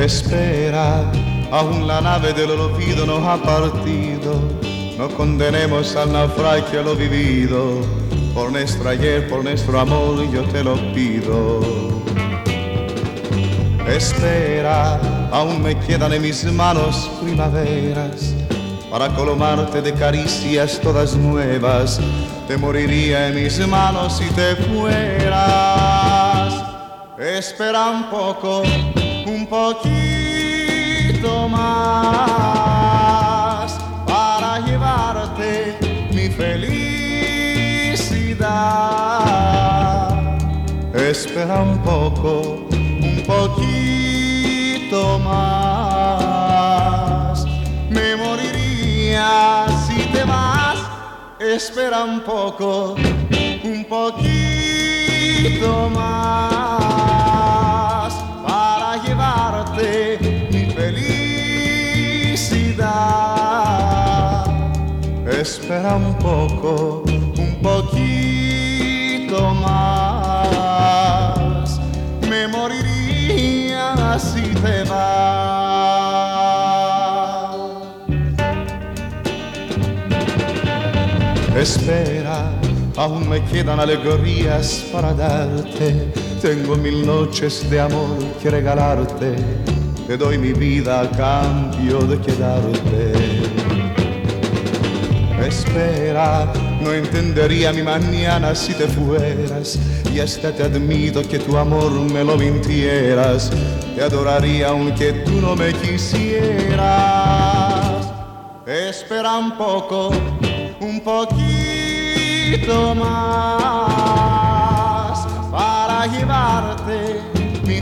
Espera, aún la nave del olvido no ha partido. No condenemos al naufragio lo vivido. Por nuestro ayer, por nuestro amor, yo te lo pido. Espera, aún me quedan en mis manos primaveras para colmarte de caricias todas nuevas. Te moriría en mis manos si te fueras. Espera un poco, un poquito más para llevarte mi felicidad. Espera un poco, un poquito más. Me moriría si te vas. Espera un poco, un poquito más para llevarte mi felicidad. Espera un poco, un poquito más. Me moriría si te vas. Espera, aún me quedan alegrías para darte. Tengo 1000 noches de amor que regalarte. Te doy mi vida a cambio de quedarte. Espera, no entendería mi mañana si te fueras. Y hasta te admito que tu amor me lo mintieras. Te adoraría aunque tú no me quisieras. Espera un poco, un poquito más para llevarte mi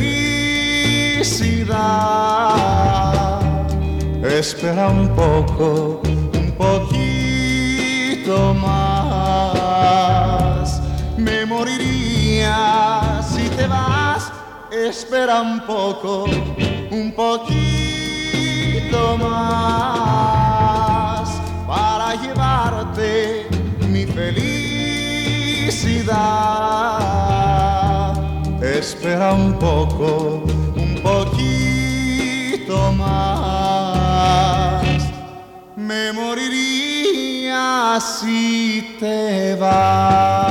felicidad. Espera un poco, un poquito más. Me moriría si te vas. Espera un poco, un poquito más para llevarte mi felicidad. Espera un poco, un poquito más. Me moriría si te vas.